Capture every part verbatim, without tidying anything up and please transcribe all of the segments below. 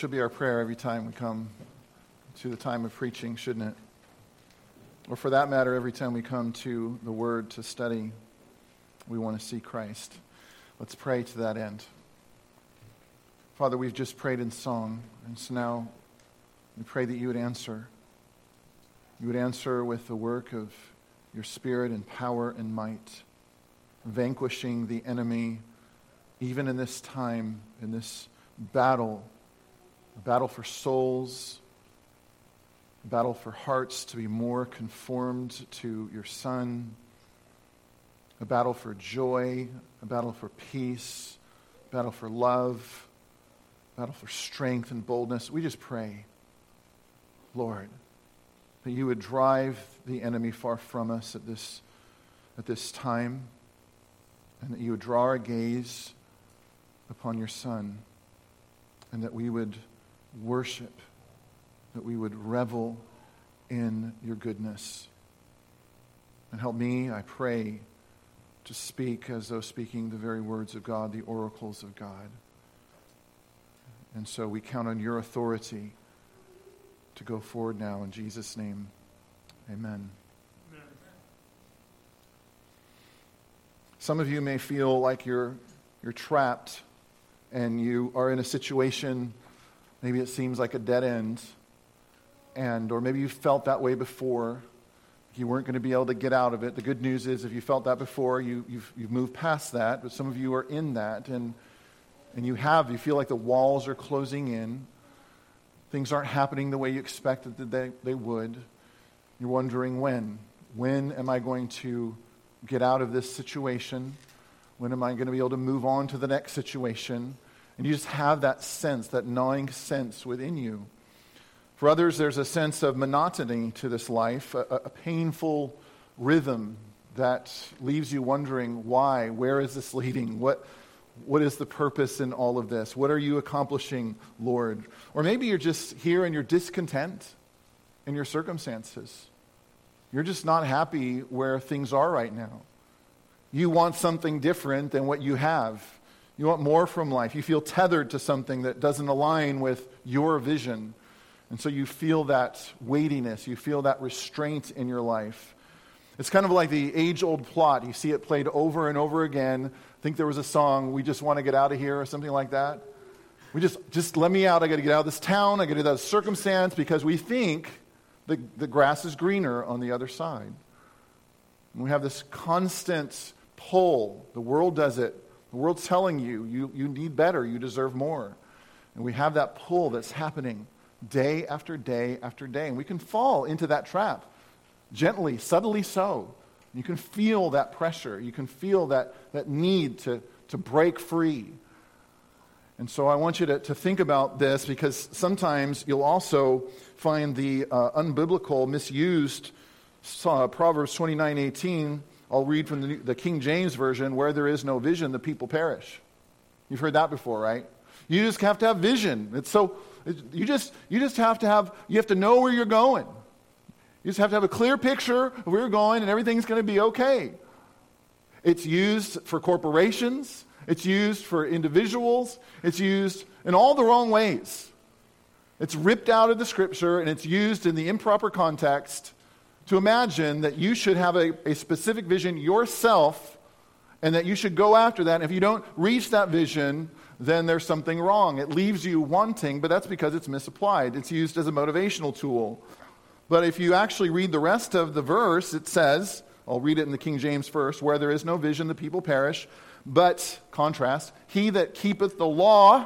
should be our prayer every time we come to the time of preaching, shouldn't it? Or for that matter, every time we come to the Word to study, we want to see Christ. Let's pray to that end. Father, we've just prayed in song, and so now we pray that you would answer. You would answer with the work of your Spirit and power and might, vanquishing the enemy even in this time, in this battle, a battle for souls, a battle for hearts to be more conformed to your Son, a battle for joy, a battle for peace, a battle for love, a battle for strength and boldness. We just pray, Lord, that you would drive the enemy far from us at this, at this time, and that you would draw our gaze upon your Son, and that we would worship, that we would revel in your goodness. And help me, I pray, to speak as though speaking the very words of God, the oracles of God. And so we count on your authority to go forward now in Jesus' name. Amen. Amen. Some of you may feel like you're you're trapped and you are in a situation, maybe it seems like a dead end, and or maybe you felt that way before. You weren't going to be able to get out of it. The good news is if you felt that before, you, you've, you've moved past that, but some of you are in that, and and you have, you feel like the walls are closing in. Things aren't happening the way you expected that they, they would. You're wondering when. When am I going to get out of this situation? When am I going to be able to move on to the next situation? And you just have that sense, that gnawing sense within you. For others, there's a sense of monotony to this life, a, a painful rhythm that leaves you wondering why, where is this leading? What What is the purpose in all of this? What are you accomplishing, Lord? Or maybe you're just here and you're discontent in your circumstances. You're just not happy where things are right now. You want something different than what you have. You want more from life. You feel tethered to something that doesn't align with your vision. And so you feel that weightiness. You feel that restraint in your life. It's kind of like the age-old plot. You see it played over and over again. I think there was a song, "We Just Want to Get Out of Here," or something like that. We just, just let me out. I got to get out of this town. I got to get out of this circumstance, because we think the, the grass is greener on the other side. And we have this constant pull. The world does it. The world's telling you, you, you need better. You deserve more. And we have that pull that's happening day after day after day. And we can fall into that trap. Gently, subtly so. You can feel that pressure. You can feel that, that need to, to break free. And so I want you to, to think about this, because sometimes you'll also find the uh, unbiblical, misused uh, Proverbs twenty-nine eighteen. I'll read from the, the King James Version, "Where there is no vision, the people perish." You've heard that before, right? You just have to have vision. It's so it, you just you just have to have you have to know where you're going. You just have to have a clear picture of where you're going, and everything's going to be okay. It's used for corporations. It's used for individuals. It's used in all the wrong ways. It's ripped out of the Scripture, and it's used in the improper context to imagine that you should have a, a specific vision yourself, and that you should go after that. And if you don't reach that vision, then there's something wrong. It leaves you wanting, but that's because it's misapplied. It's used as a motivational tool. But if you actually read the rest of the verse, it says, I'll read it in the King James first, "Where there is no vision, the people perish. But," contrast, "he that keepeth the law,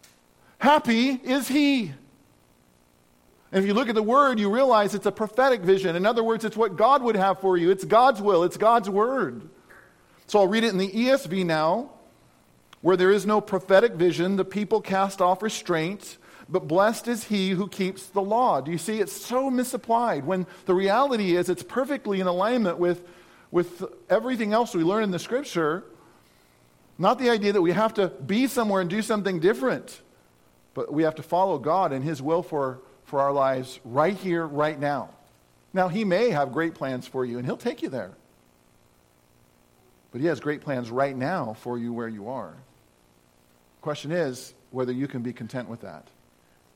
happy is he." And if you look at the word, you realize it's a prophetic vision. In other words, it's what God would have for you. It's God's will. It's God's word. So I'll read it in the E S V now. "Where there is no prophetic vision, the people cast off restraint. But blessed is he who keeps the law." Do you see? It's so misapplied, when the reality is it's perfectly in alignment with, with everything else we learn in the Scripture. Not the idea that we have to be somewhere and do something different, but we have to follow God and His will for, for our lives right here, right now. Now, He may have great plans for you, and He'll take you there. But He has great plans right now for you where you are. The question is whether you can be content with that.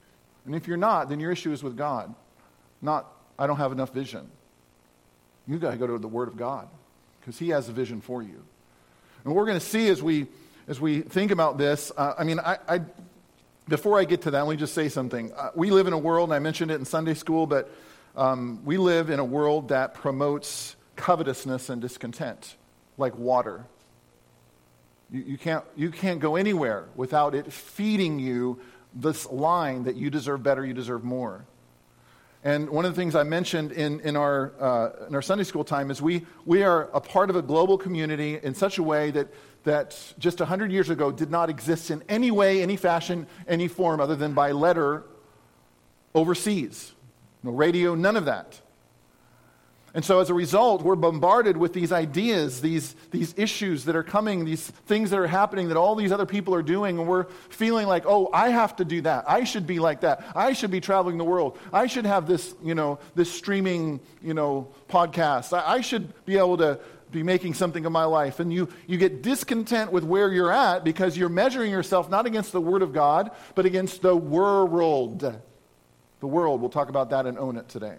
And if you're not, then your issue is with God, not, I don't have enough vision. You've got to go to the Word of God because He has a vision for you. And what we're going to see as we as we think about this, uh, I mean, I, I before I get to that, let me just say something. Uh, we live in a world, and I mentioned it in Sunday school, but um, we live in a world that promotes covetousness and discontent, like water. You, you can't you can't go anywhere without it feeding you this line that you deserve better, you deserve more. And one of the things I mentioned in, in our uh, in our Sunday school time is we we are a part of a global community in such a way that that just one hundred years ago did not exist in any way, any fashion, any form other than by letter overseas. No radio, none of that. And so as a result, we're bombarded with these ideas, these, these issues that are coming, these things that are happening that all these other people are doing, and we're feeling like, oh, I have to do that. I should be like that. I should be traveling the world. I should have this, you know, this streaming, you know, podcast. I, I should be able to be making something of my life. And you, you get discontent with where you're at because you're measuring yourself not against the Word of God, but against the world. The world. We'll talk about that and own it today.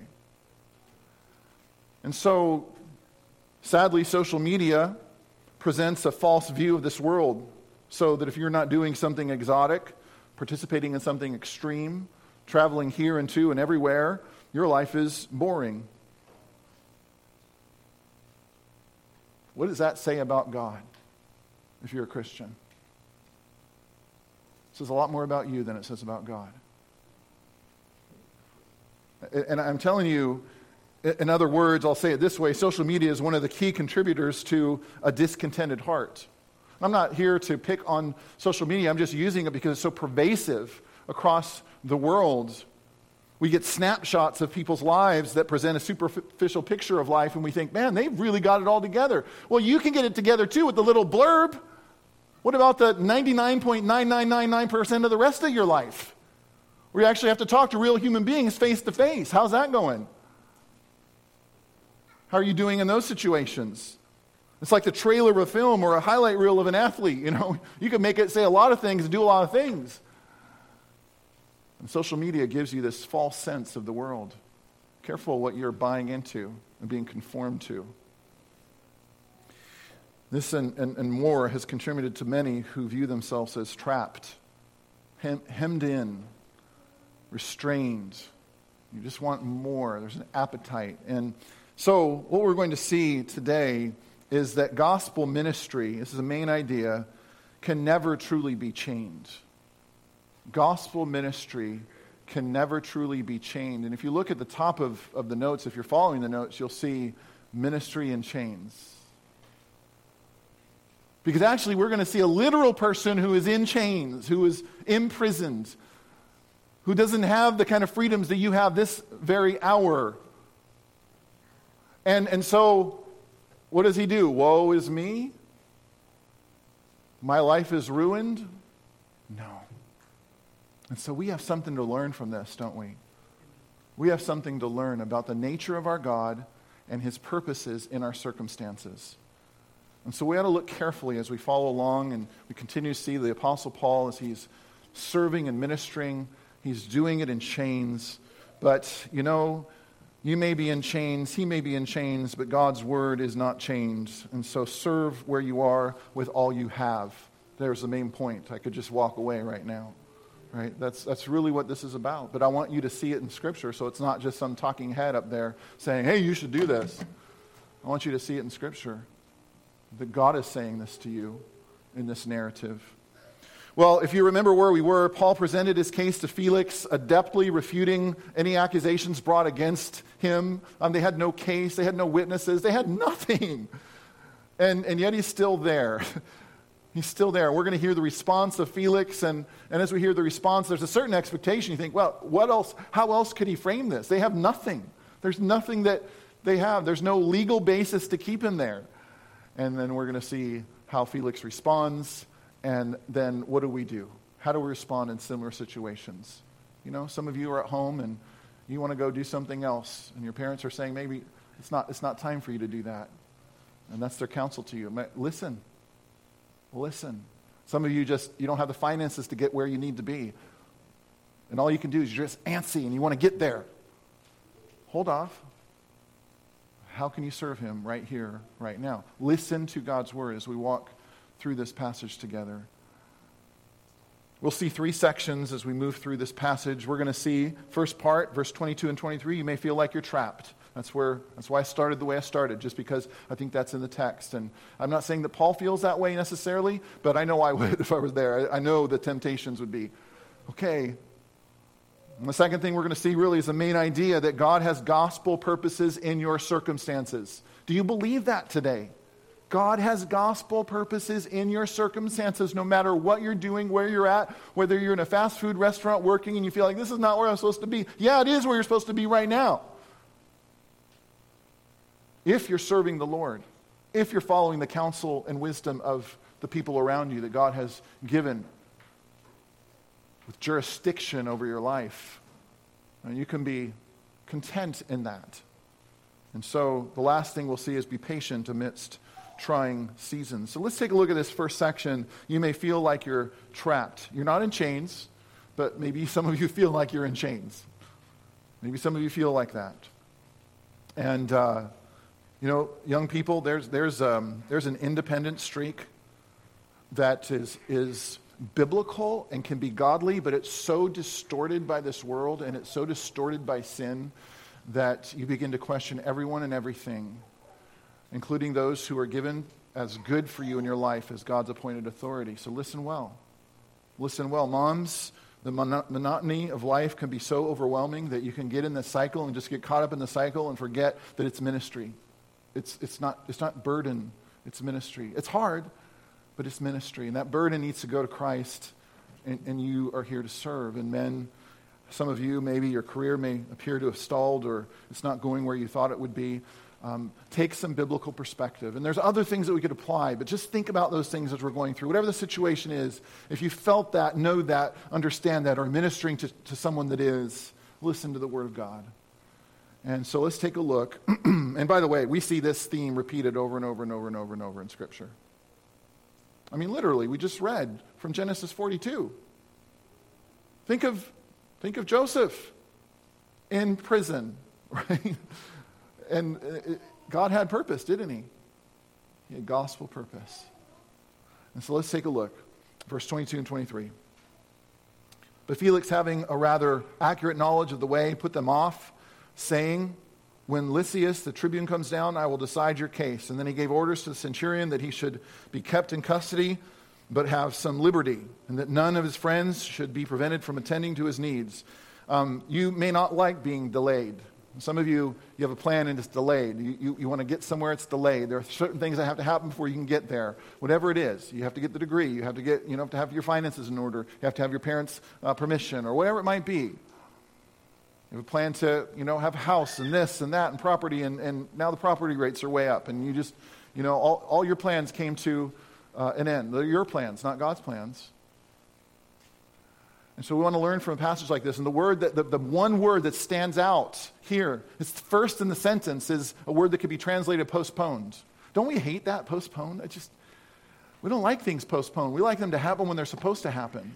And so, sadly, social media presents a false view of this world, so that if you're not doing something exotic, participating in something extreme, traveling here and to and everywhere, your life is boring. What does that say about God if you're a Christian? It says a lot more about you than it says about God. And I'm telling you, in other words, I'll say it this way, social media is one of the key contributors to a discontented heart. I'm not here to pick on social media. I'm just using it because it's so pervasive across the world. We get snapshots of people's lives that present a superficial picture of life, and we think, man, they've really got it all together. Well, you can get it together too with the little blurb. What about the ninety-nine point nine nine nine nine percent of the rest of your life, where you actually have to talk to real human beings face to face? How's that going? How are you doing in those situations? It's like the trailer of a film or a highlight reel of an athlete. You know, you can make it say a lot of things and do a lot of things. And social media gives you this false sense of the world. Careful what you're buying into and being conformed to. This and, and, and more has contributed to many who view themselves as trapped, hem, hemmed in, restrained. You just want more. There's an appetite. And so what we're going to see today is that gospel ministry, this is the main idea, can never truly be chained. Gospel ministry can never truly be chained. And if you look at the top of, of the notes, if you're following the notes, you'll see ministry in chains. Because actually we're going to see a literal person who is in chains, who is imprisoned, who doesn't have the kind of freedoms that you have this very hour. And and so, what does he do? Woe is me? My life is ruined? No. And so we have something to learn from this, don't we? We have something to learn about the nature of our God and His purposes in our circumstances. And so we ought to look carefully as we follow along and we continue to see the Apostle Paul as he's serving and ministering. He's doing it in chains. But, you know, you may be in chains, he may be in chains, but God's word is not chained. And so serve where you are with all you have. There's the main point. I could just walk away right now. Right? That's that's really what this is about. But I want you to see it in Scripture, so it's not just some talking head up there saying, hey, you should do this. I want you to see it in Scripture. That God is saying this to you in this narrative. Well, if you remember where we were, Paul presented his case to Felix, adeptly refuting any accusations brought against him. Um, they had no case, they had no witnesses, they had nothing. And, and yet he's still there. He's still there. We're going to hear the response of Felix, and, and as we hear the response, there's a certain expectation. You think, well, what else? How else could he frame this? They have nothing. There's nothing that they have. There's no legal basis to keep him there. And then we're going to see how Felix responds. And then what do we do? How do we respond in similar situations? You know, some of you are at home and you want to go do something else, and your parents are saying, maybe it's not it's not time for you to do that. And that's their counsel to you. Listen. Listen. Some of you just, you don't have the finances to get where you need to be. and all you can do is you're just antsy and you want to get there. Hold off. How can you serve him right here, right now? Listen to God's word as we walk through this passage together. We'll see three sections as we move through this passage. We're going to see, first part, verse twenty-two and twenty-three, you may feel like you're trapped. That's where. That's why I started the way I started, just because I think that's in the text. And I'm not saying that Paul feels that way necessarily, but I know I would if I was there. I, I know the temptations would be, okay. And the second thing we're going to see really is the main idea that God has gospel purposes in your circumstances. Do you believe that today? God has gospel purposes in your circumstances, no matter what you're doing, where you're at, whether you're in a fast food restaurant working and you feel like this is not where I'm supposed to be. Yeah, it is where you're supposed to be right now. If you're serving the Lord, if you're following the counsel and wisdom of the people around you that God has given with jurisdiction over your life, and you can be content in that. And so the last thing we'll see is be patient amidst trying seasons. So let's take a look at this first section. You may feel like you're trapped. You're not in chains, but maybe some of you feel like you're in chains. Maybe some of you feel like that. And, uh, you know, young people, there's there's um, there's an independent streak that is is biblical and can be godly, but it's so distorted by this world and it's so distorted by sin that you begin to question everyone and everything, including those who are given as good for you in your life as God's appointed authority. So listen well. Listen well. Moms, the mono- monotony of life can be so overwhelming that you can get in the cycle and just get caught up in the cycle and forget that it's ministry. It's it's not it's not burden, it's ministry. It's hard, but it's ministry. And that burden needs to go to Christ, and, and you are here to serve. And men, some of you, maybe your career may appear to have stalled or it's not going where you thought it would be. Um, take some biblical perspective. And there's other things that we could apply, but just think about those things as we're going through. Whatever the situation is, if you felt that, know that, understand that, or ministering to, to someone that is, listen to the Word of God. And so let's take a look. And by the way, we see this theme repeated over and over and over and over and over in Scripture. I mean, literally, we just read from Genesis forty-two. Think of, think of Joseph in prison, right? And God had purpose, didn't he? He had gospel purpose. And so let's take a look. Verse twenty-two and twenty-three. But Felix, having a rather accurate knowledge of the way, put them off, saying, when Lysias, the tribune, comes down, I will decide your case. And then he gave orders to the centurion that he should be kept in custody, but have some liberty, and that none of his friends should be prevented from attending to his needs. Um, you may not like being delayed. Some of you, you have a plan and it's delayed. You, you, you want to get somewhere, it's delayed. There are certain things that have to happen before you can get there. Whatever it is, you have to get the degree. You have to get, you know, have to have your finances in order. You have to have your parents' uh, permission, or whatever it might be. You have a plan to, you know, have a house and this and that and property, and, and now the property rates are way up, and you just, you know, all, all your plans came to uh, an end. They're your plans, not God's plans. And so we want to learn from a passage like this. And the word that the, the one word that stands out here, it's first in the sentence, is a word that could be translated postponed. Don't we hate that, postponed? I just, we don't like things postponed. We like them to happen when they're supposed to happen.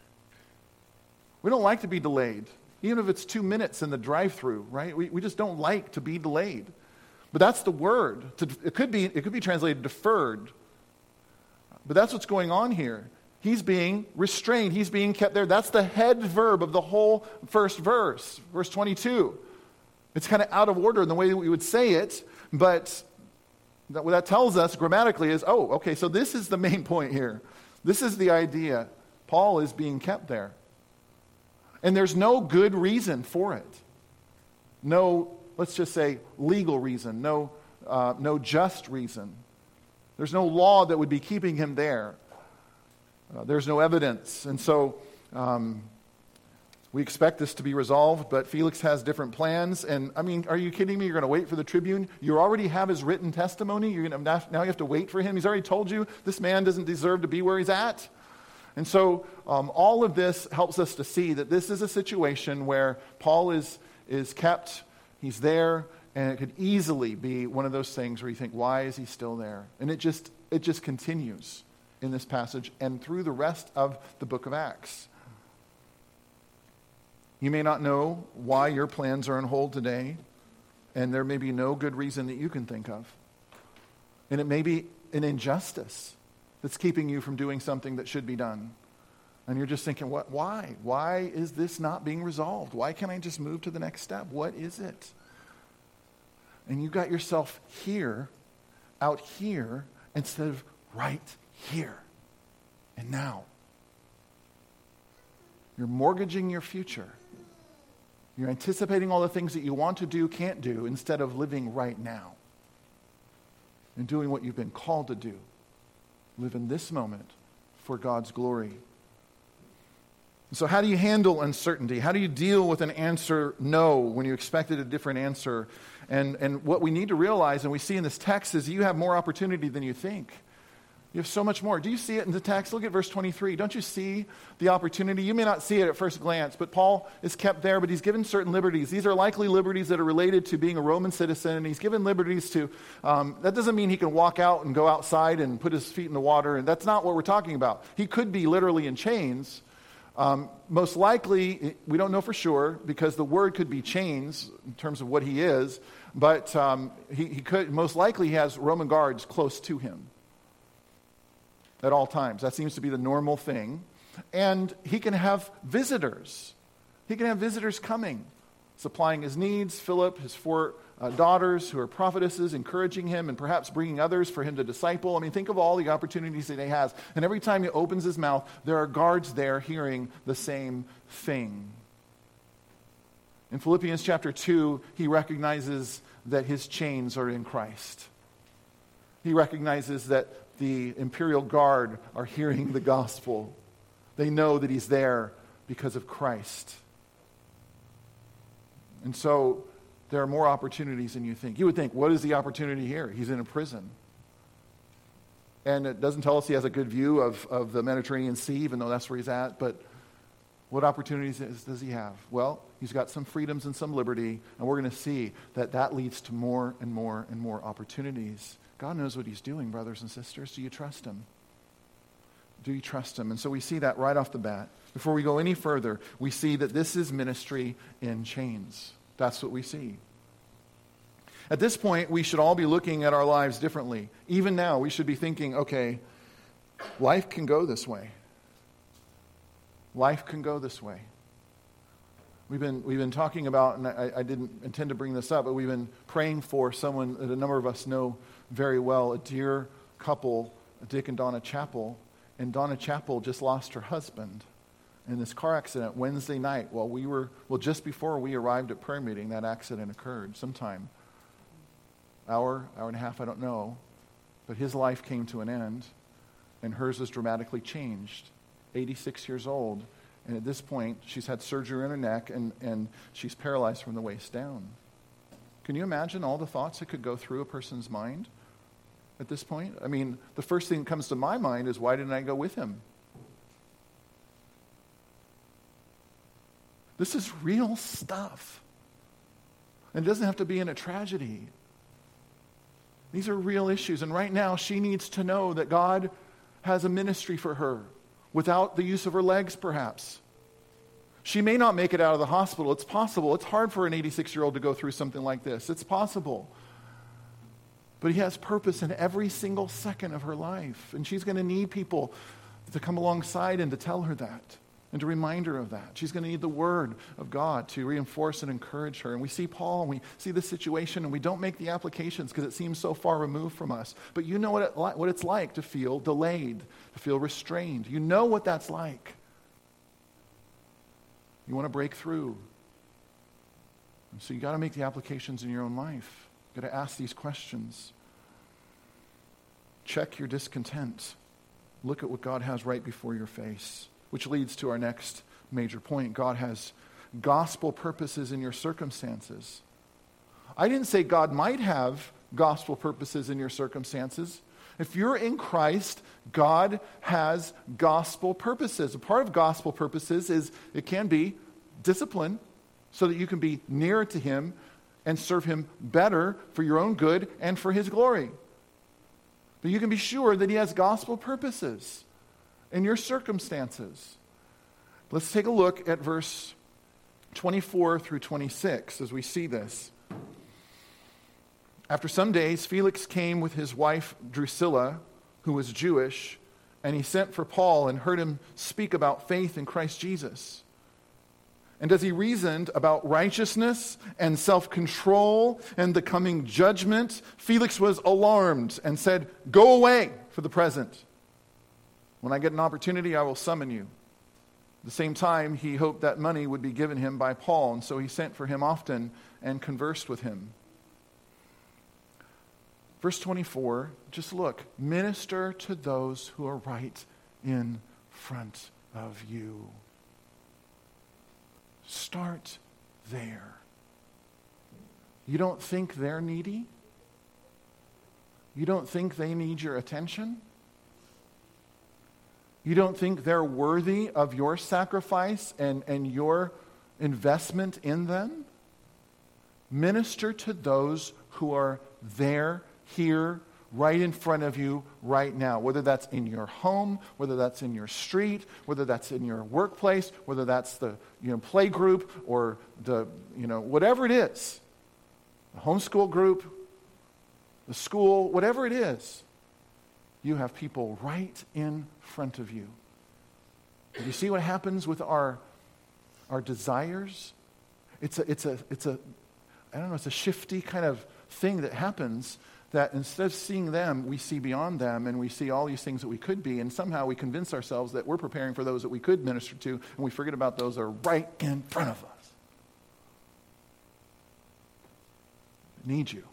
We don't like to be delayed, even if it's two minutes in the drive-through, right? We we just don't like to be delayed. But that's the word. To, it could be it could be translated deferred. But that's what's going on here. He's being restrained. He's being kept there. That's the head verb of the whole first verse, verse twenty-two. It's kind of out of order in the way that we would say it, but that, what that tells us grammatically is, oh, okay, so this is the main point here. This is the idea. Paul is being kept there. And there's no good reason for it. No, let's just say, legal reason. No, uh, no just reason. There's no law that would be keeping him there. Uh, there's no evidence. And so um, we expect this to be resolved, but Felix has different plans. And, I mean, are you kidding me? You're going to wait for the tribune? You already have his written testimony? You're going to, now you have to wait for him? He's already told you this man doesn't deserve to be where he's at? And so um, all of this helps us to see that this is a situation where Paul is is kept, he's there, and it could easily be one of those things where you think, why is he still there? And it just it just continues in this passage and through the rest of the book of Acts. You may not know why your plans are on hold today, and there may be no good reason that you can think of. And it may be an injustice that's keeping you from doing something that should be done. And you're just thinking, what? Why? Why is this not being resolved? Why can't I just move to the next step? What is it? And you got yourself here, out here, instead of right here and now. You're mortgaging your future. You're anticipating all the things that you want to do, can't do, instead of living right now and doing what you've been called to do. Live in this moment for God's glory. So how do you handle uncertainty? How do you deal with an answer no when you expected a different answer? And, and what we need to realize, and we see in this text, is you have more opportunity than you think. You have so much more. Do you see it in the text? Look at verse twenty-three. Don't you see the opportunity? You may not see it at first glance, but Paul is kept there, but he's given certain liberties. These are likely liberties that are related to being a Roman citizen, and he's given liberties to, um, that doesn't mean he can walk out and go outside and put his feet in the water, and that's not what we're talking about. He could be literally in chains. Um, most likely, we don't know for sure, because the word could be chains in terms of what he is, but um, he, he could, most likely he has Roman guards close to him at all times. That seems to be the normal thing. And he can have visitors. He can have visitors coming, supplying his needs. Philip, his four uh, daughters who are prophetesses, encouraging him and perhaps bringing others for him to disciple. I mean, think of all the opportunities that he has. And every time he opens his mouth, there are guards there hearing the same thing. In Philippians chapter two, he recognizes that his chains are in Christ. He recognizes that the imperial guard are hearing the gospel. They know that he's there because of Christ. And so there are more opportunities than you think. You would think, what is the opportunity here? He's in a prison. And it doesn't tell us he has a good view of, of the Mediterranean Sea, even though that's where he's at. But what opportunities does he have? Well, he's got some freedoms and some liberty, and we're going to see that that leads to more and more and more opportunities. God knows what he's doing, brothers and sisters. Do you trust him? Do you trust him? And so we see that right off the bat. Before we go any further, we see that this is ministry in chains. That's what we see. At this point, we should all be looking at our lives differently. Even now, we should be thinking, okay, life can go this way. Life can go this way. We've been we've been talking about, and I, I didn't intend to bring this up, but we've been praying for someone that a number of us know very well, a dear couple, Dick and Donna Chappell. And Donna Chappell just lost her husband in this car accident Wednesday night while we were, well, just before we arrived at prayer meeting. That accident occurred sometime. Hour, hour and a half, I don't know. But his life came to an end, and hers was dramatically changed. eighty-six years old. And at this point, she's had surgery in her neck, and, and she's paralyzed from the waist down. Can you imagine all the thoughts that could go through a person's mind at this point? I mean, the first thing that comes to my mind is, why didn't I go with him? This is real stuff. And it doesn't have to be in a tragedy. These are real issues. And right now, she needs to know that God has a ministry for her, without the use of her legs, perhaps. She may not make it out of the hospital. It's possible. It's hard for an eighty-six-year-old to go through something like this. It's possible. But he has purpose in every single second of her life. And she's going to need people to come alongside and to tell her that, and to remind her of that. She's going to need the word of God to reinforce and encourage her. And we see Paul, and we see the situation, and we don't make the applications because it seems so far removed from us. But you know what, it, what it's like to feel delayed, to feel restrained. You know what that's like. You want to break through. And so you got to make the applications in your own life. You got to ask these questions. Check your discontent. Look at what God has right before your face. Which leads to our next major point. God has gospel purposes in your circumstances. I didn't say God might have gospel purposes in your circumstances. If you're in Christ, God has gospel purposes. A part of gospel purposes is, it can be discipline, so that you can be nearer to him and serve him better for your own good and for his glory. But you can be sure that he has gospel purposes in your circumstances. Let's take a look at verse twenty-four through twenty-six, as we see this. After some days, Felix came with his wife Drusilla, who was Jewish, and he sent for Paul and heard him speak about faith in Christ Jesus. And as he reasoned about righteousness and self-control and the coming judgment, Felix was alarmed and said, "Go away for the present. When I get an opportunity, I will summon you." At the same time, he hoped that money would be given him by Paul, and so he sent for him often and conversed with him. Verse twenty-four, just look. Minister to those who are right in front of you. Start there. You don't think they're needy? You don't think they need your attention? You don't think they're worthy of your sacrifice and, and your investment in them? Minister to those who are there, here, right in front of you right now, whether that's in your home, whether that's in your street, whether that's in your workplace, whether that's the you know play group or the you know whatever it is, the homeschool group, the school, whatever it is, you have people right in front of you. Do you see what happens with our our desires? It's a it's a it's a I don't know, it's a shifty kind of thing that happens, that instead of seeing them, we see beyond them, and we see all these things that we could be, and somehow we convince ourselves that we're preparing for those that we could minister to, and we forget about those that are right in front of us. They need you.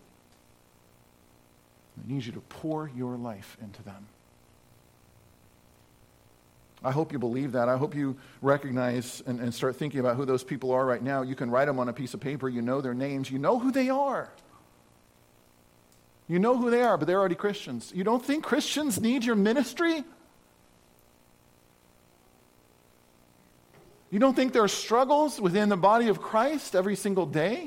They need you to pour your life into them. I hope you believe that. I hope you recognize and, and start thinking about who those people are right now. You can write them on a piece of paper. You know their names. You know who they are. You know who they are, but they're already Christians. You don't think Christians need your ministry? You don't think there are struggles within the body of Christ every single day?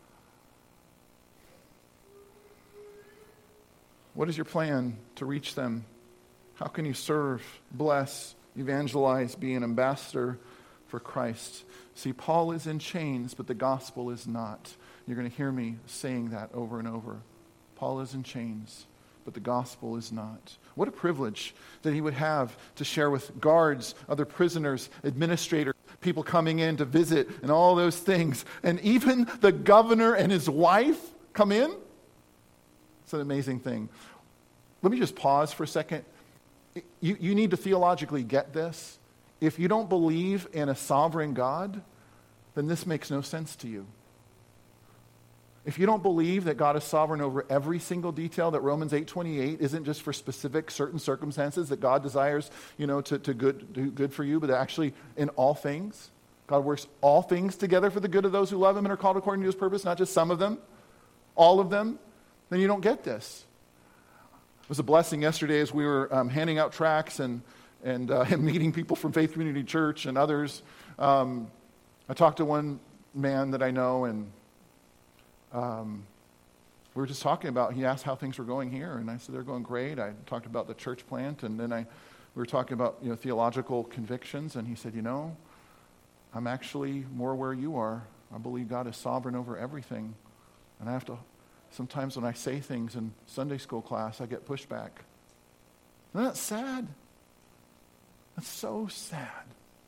What is your plan to reach them? How can you serve, bless, evangelize, be an ambassador for Christ? See, Paul is in chains, but the gospel is not. You're going to hear me saying that over and over. Paul is in chains, but the gospel is not. What a privilege that he would have to share with guards, other prisoners, administrators, people coming in to visit, and all those things. And even the governor and his wife come in. It's an amazing thing. Let me just pause for a second. You, you need to theologically get this. If you don't believe in a sovereign God, then this makes no sense to you. If you don't believe that God is sovereign over every single detail, that Romans eight twenty-eight isn't just for specific certain circumstances that God desires, you know, to, to good, do good for you, but actually in all things, God works all things together for the good of those who love him and are called according to his purpose, not just some of them, all of them, then you don't get this. It was a blessing yesterday as we were um, handing out tracts and, and, uh, and meeting people from Faith Community Church and others. Um, I talked to one man that I know, and Um, we were just talking about, he asked how things were going here, and I said they're going great. I talked about the church plant, and then I we were talking about you know theological convictions, and he said, you know, I'm actually more where you are. I believe God is sovereign over everything, and I have to, sometimes when I say things in Sunday school class, I get pushback. Isn't that sad? That's so sad.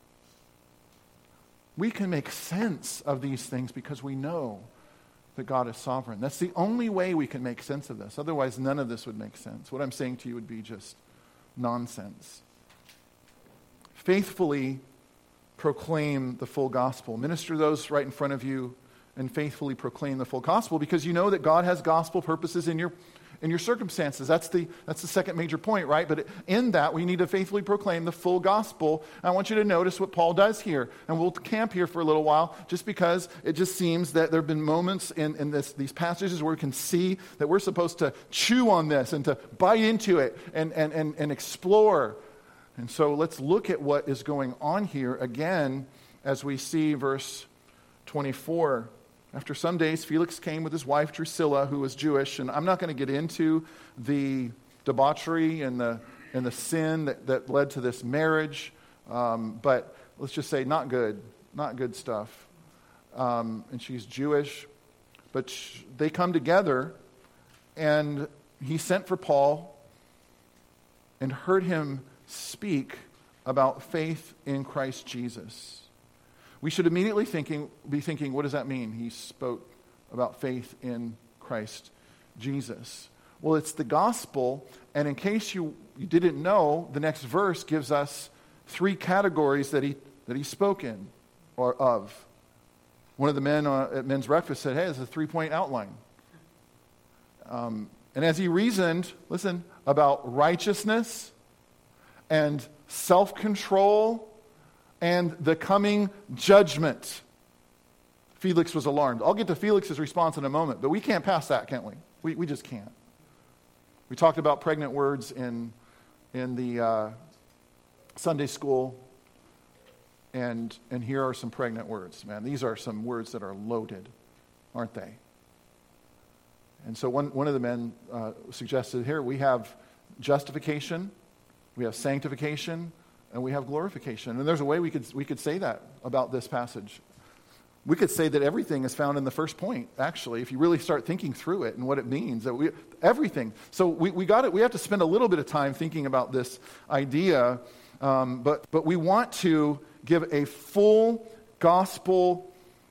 We can make sense of these things because we know that God is sovereign. That's the only way we can make sense of this. Otherwise, none of this would make sense. What I'm saying to you would be just nonsense. Faithfully proclaim the full gospel. Minister those right in front of you and faithfully proclaim the full gospel, because you know that God has gospel purposes in your in your circumstances. That's the that's the second major point, right? But in that, we need to faithfully proclaim the full gospel. And I want you to notice what Paul does here. And we'll camp here for a little while, just because it just seems that there have been moments in, in this, these passages where we can see that we're supposed to chew on this and to bite into it and, and, and, and explore. And so let's look at what is going on here again as we see verse twenty-four. After some days, Felix came with his wife Drusilla, who was Jewish. And I'm not going to get into the debauchery and the and the sin that, that led to this marriage. Um, but let's just say not good. Not good stuff. um, and she's Jewish. But sh- they come together, and he sent for Paul and heard him speak about faith in Christ Jesus. We should immediately thinking, be thinking, what does that mean? He spoke about faith in Christ Jesus. Well, it's the gospel, and in case you, you didn't know, the next verse gives us three categories that he that he spoke in or of. One of the men uh, at men's breakfast said, hey, it's a three-point outline. Um, and as he reasoned, listen, about righteousness and self-control and the coming judgment, Felix was alarmed. I'll get to Felix's response in a moment, but we can't pass that, can't we? We, we just can't. We talked about pregnant words in, in the uh, Sunday school, and, and here are some pregnant words. Man, these are some words that are loaded, aren't they? And so one, one of the men uh, suggested here, we have justification, we have sanctification, and we have glorification. And there's a way we could we could say that about this passage. We could say that everything is found in the first point, actually, if you really start thinking through it and what it means. That we everything. So we, we got it. We have to spend a little bit of time thinking about this idea, um, but but we want to give a full gospel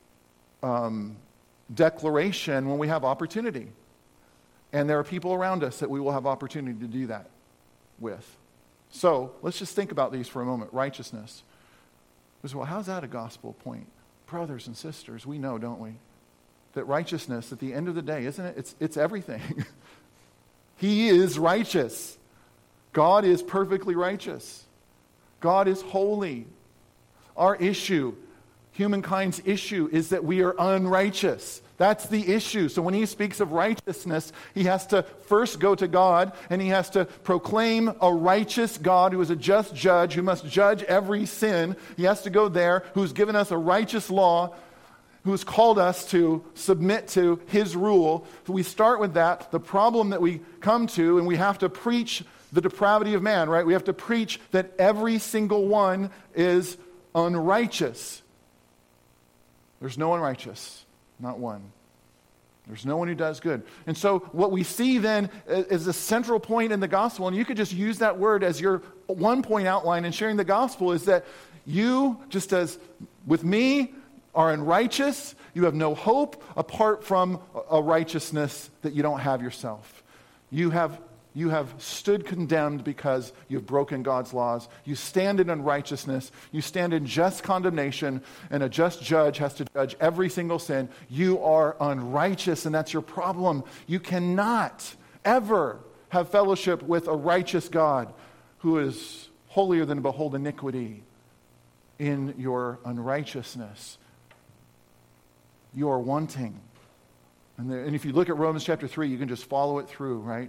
um, declaration when we have opportunity. And there are people around us that we will have opportunity to do that with. So let's just think about these for a moment. Righteousness. Well, how's that a gospel point? Brothers and sisters, we know, don't we? That righteousness, at the end of the day, isn't it? It's, it's everything. He is righteous. God is perfectly righteous. God is holy. Our issue, humankind's issue, is that we are unrighteous. That's the issue. So when he speaks of righteousness, he has to first go to God, and he has to proclaim a righteous God who is a just judge, who must judge every sin. He has to go there, who's given us a righteous law, who's called us to submit to his rule. So we start with that. The problem that we come to, and we have to preach the depravity of man, right? We have to preach that every single one is unrighteous. There's no one righteous. Not one. There's no one who does good. And so what we see then is a central point in the gospel, and you could just use that word as your one point outline in sharing the gospel, is that you, just as with me, are unrighteous. You have no hope apart from a righteousness that you don't have yourself. You have You have stood condemned because you've broken God's laws. You stand in unrighteousness. You stand in just condemnation, and a just judge has to judge every single sin. You are unrighteous, and that's your problem. You cannot ever have fellowship with a righteous God who is holier than to behold iniquity in your unrighteousness. You are wanting. And, the, and if you look at Romans chapter three, you can just follow it through, right?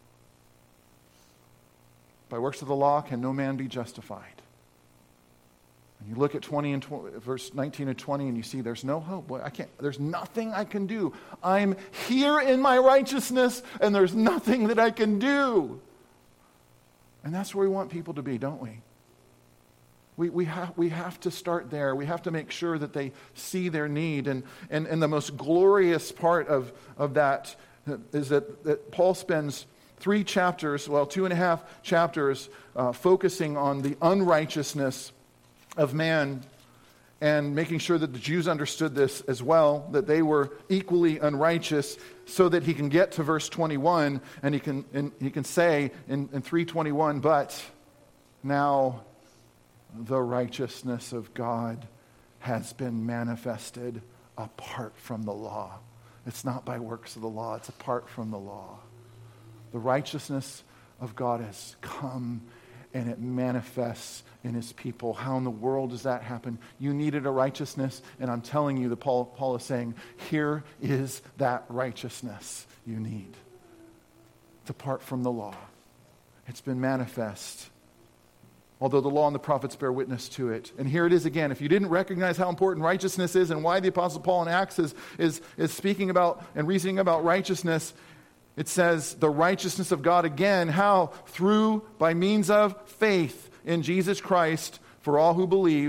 By works of the law can no man be justified. And you look at twenty and twenty, verse nineteen and twenty, and you see there's no hope. Boy, I can't. There's nothing I can do. I'm here in my righteousness, and there's nothing that I can do. And that's where we want people to be, don't we? We we have we have to start there. We have to make sure that they see their need. And and, and the most glorious part of, of that is that, that Paul spends three chapters, well, two and a half chapters, uh, focusing on the unrighteousness of man and making sure that the Jews understood this as well, that they were equally unrighteous, so that he can get to verse twenty-one, and he can and he can say in, in three twenty-one, but now the righteousness of God has been manifested apart from the law. It's not by works of the law, it's apart from the law. The righteousness of God has come, and it manifests in his people. How in the world does that happen? You needed a righteousness, and I'm telling you that Paul, Paul is saying, here is that righteousness you need. It's apart from the law. It's been manifest, although the law and the prophets bear witness to it. And here it is again. If you didn't recognize how important righteousness is and why the Apostle Paul in Acts is, is, is speaking about and reasoning about righteousness, it says the righteousness of God again. How? Through, by means of faith in Jesus Christ for all who believe.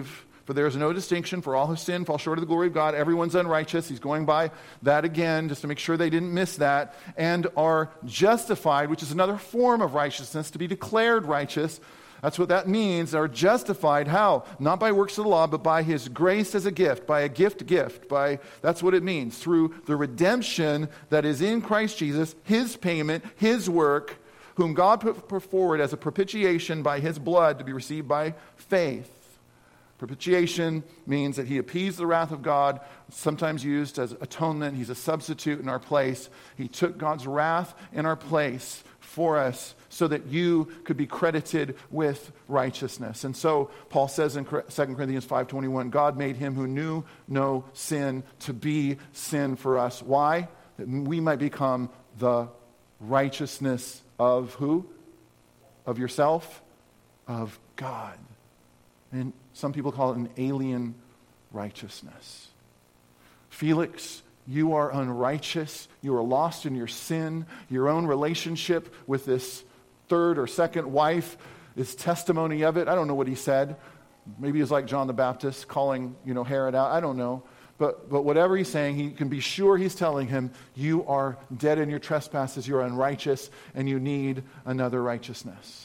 For there is no distinction, for all who sin fall short of the glory of God. Everyone's unrighteous. He's going by that again, just to make sure they didn't miss that. And are justified, which is another form of righteousness, to be declared righteous. That's what that means. Are justified. How? Not by works of the law, but by his grace as a gift. By a gift gift. By that's what it means. Through the redemption that is in Christ Jesus, his payment, his work, whom God put forward as a propitiation by his blood to be received by faith. Propitiation means that he appeased the wrath of God, sometimes used as atonement. He's a substitute in our place. He took God's wrath in our place for us so that you could be credited with righteousness. And so Paul says in Second Corinthians five twenty-one, God made him who knew no sin to be sin for us. Why? That we might become the righteousness of who? Of yourself? Of God. And some people call it an alien righteousness. Felix, you are unrighteous. You are lost in your sin. Your own relationship with this third or second wife is testimony of it. I don't know what he said. Maybe he was like John the Baptist calling, you know, Herod out. I don't know. But, but whatever he's saying, he can be sure he's telling him, you are dead in your trespasses, you're unrighteous, and you need another righteousness.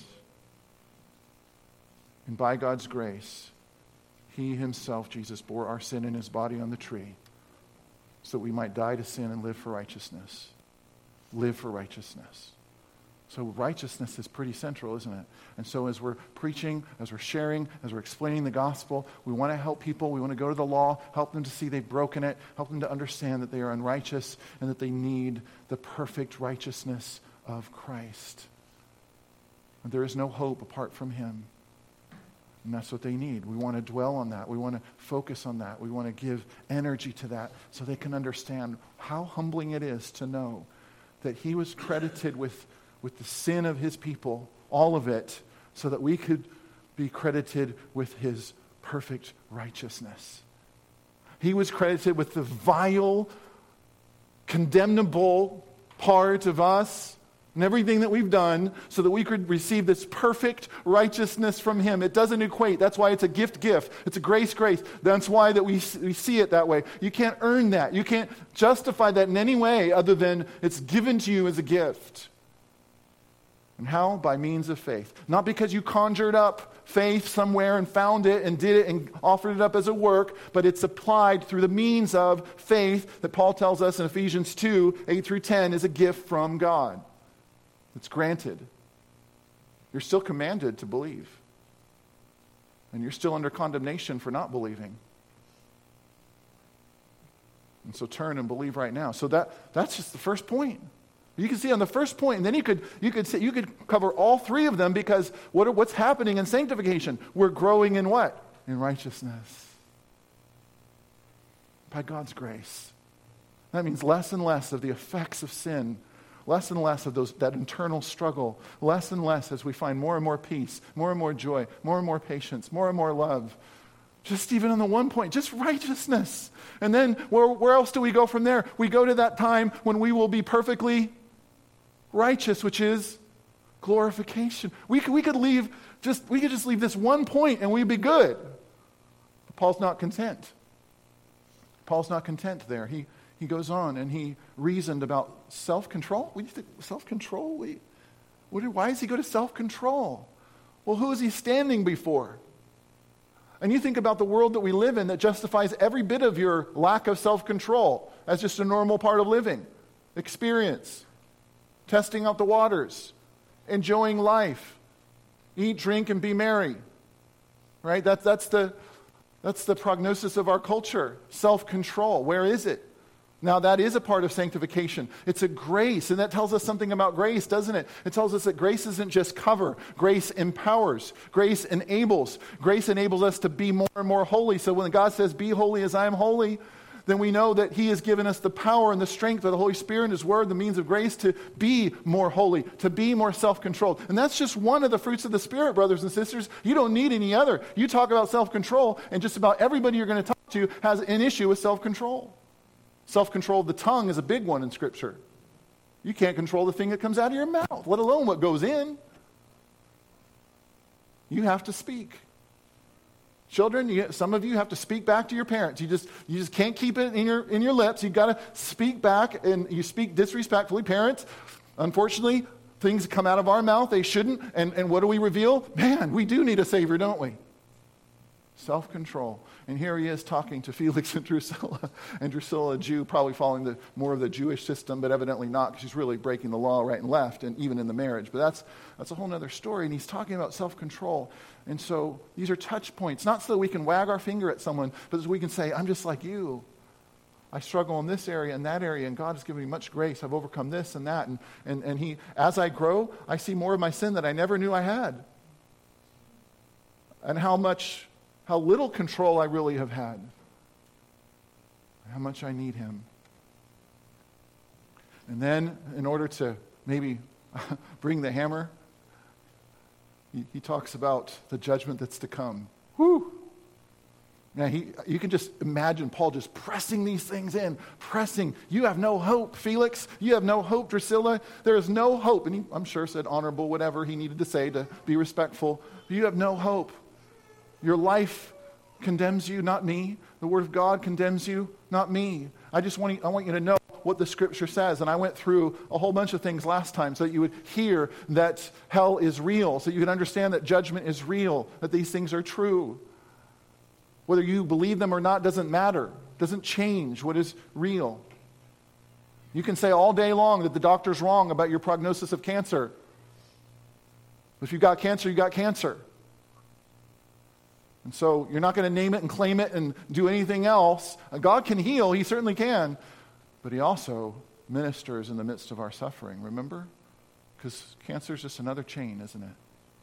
And by God's grace, he himself, Jesus, bore our sin in his body on the tree so that we might die to sin and live for righteousness. Live for righteousness. So righteousness is pretty central, isn't it? And so as we're preaching, as we're sharing, as we're explaining the gospel, we want to help people. We want to go to the law, help them to see they've broken it, help them to understand that they are unrighteous and that they need the perfect righteousness of Christ. And there is no hope apart from him. And that's what they need. We want to dwell on that. We want to focus on that. We want to give energy to that so they can understand how humbling it is to know that he was credited with with the sin of his people, all of it, so that we could be credited with his perfect righteousness. He was credited with the vile, condemnable part of us and everything that we've done so that we could receive this perfect righteousness from him. It doesn't equate. That's why it's a gift gift. It's a grace grace. That's why that we, we see it that way. You can't earn that. You can't justify that in any way other than it's given to you as a gift. And how? By means of faith. Not because you conjured up faith somewhere and found it and did it and offered it up as a work, but it's applied through the means of faith that Paul tells us in Ephesians two, eight through ten is a gift from God. It's granted. You're still commanded to believe. And you're still under condemnation for not believing. And so turn and believe right now. So that that's just the first point. You can see on the first point, and then you could you could say, you could cover all three of them because what what's happening in sanctification? We're growing in what? In righteousness. By God's grace. That means less and less of the effects of sin, less and less of those that internal struggle, less and less as we find more and more peace, more and more joy, more and more patience, more and more love. Just even on the one point, just righteousness. And then where, where else do we go from there? We go to that time when we will be perfectly righteous, which is glorification. We could, we could leave just we could just leave this one point and we'd be good. But Paul's not content. Paul's not content there. He he goes on and he reasoned about self-control. What do you think? Self-control? We, what, why does he go to self-control? Well, who is he standing before? And you think about the world that we live in that justifies every bit of your lack of self-control as just a normal part of living. Experience. Testing out the waters. Enjoying life. Eat, drink, and be merry. Right? That's, that's, the, that's the prognosis of our culture. Self-control. Where is it? Now, that is a part of sanctification. It's a grace, and that tells us something about grace, doesn't it? It tells us that grace isn't just cover. Grace empowers. Grace enables. Grace enables us to be more and more holy. So when God says, be holy as I am holy, then we know that he has given us the power and the strength of the Holy Spirit and his word, the means of grace to be more holy, to be more self-controlled. And that's just one of the fruits of the Spirit, brothers and sisters. You don't need any other. You talk about self-control, and just about everybody you're going to talk to has an issue with self-control. Self-control of the tongue is a big one in Scripture. You can't control the thing that comes out of your mouth, let alone what goes in. You have to speak. Children, you, some of you have to speak back to your parents. You just you just can't keep it in your in your lips. You've got to speak back, and you speak disrespectfully. Parents, unfortunately, things come out of our mouth they shouldn't. And, and what do we reveal? Man, we do need a Savior, don't we? Self-control. And here he is talking to Felix and Drusilla. And Drusilla, a Jew, probably following the more of the Jewish system, but evidently not, because she's really breaking the law right and left, and even in the marriage. But that's that's a whole other story. And he's talking about self-control. And so these are touch points, not so that we can wag our finger at someone, but so we can say, I'm just like you. I struggle in this area and that area, and God has given me much grace. I've overcome this and that. And, and, and he, as I grow, I see more of my sin that I never knew I had. And how much, how little control I really have had. How much I need him. And then, in order to maybe bring the hammer, he, he talks about the judgment that's to come. Whew! Now, he, you can just imagine Paul just pressing these things in, pressing. You have no hope, Felix. You have no hope, Drusilla. There is no hope. And he, I'm sure, said honorable, whatever he needed to say to be respectful. You have no hope. Your life condemns you, not me. The Word of God condemns you, not me. I just want you, I want you to know what the Scripture says. And I went through a whole bunch of things last time so that you would hear that hell is real, so you could understand that judgment is real, that these things are true. Whether you believe them or not doesn't matter, doesn't change what is real. You can say all day long that the doctor's wrong about your prognosis of cancer. If you've got cancer, you've got cancer. And so you're not going to name it and claim it and do anything else. God can heal, he certainly can. But he also ministers in the midst of our suffering, remember? Because cancer is just another chain, isn't it?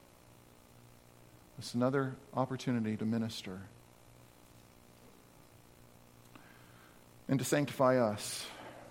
It's another opportunity to minister. And to sanctify us.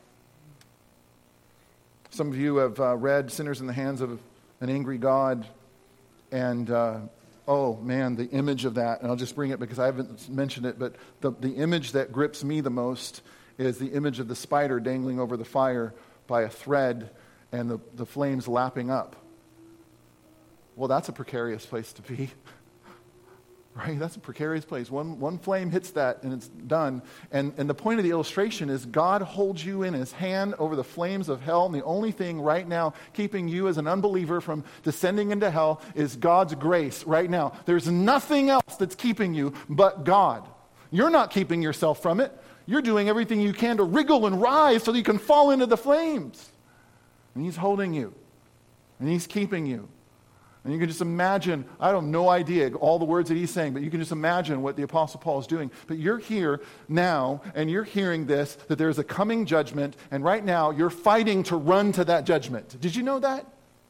Some of you have uh, read Sinners in the Hands of an Angry God. And, uh, oh man, the image of that, and I'll just bring it because I haven't mentioned it, but the, the image that grips me the most is the image of the spider dangling over the fire by a thread and the, the flames lapping up. Well, that's a precarious place to be. Right? That's a precarious place. One one flame hits that and it's done. And, and the point of the illustration is God holds you in his hand over the flames of hell. And the only thing right now keeping you as an unbeliever from descending into hell is God's grace right now. There's nothing else that's keeping you but God. You're not keeping yourself from it. You're doing everything you can to wriggle and rise so that you can fall into the flames. And he's holding you. And he's keeping you. And you can just imagine, I have no idea all the words that he's saying, but you can just imagine what the Apostle Paul is doing. But you're here now, and you're hearing this, that there's a coming judgment, and right now you're fighting to run to that judgment. Did you know that?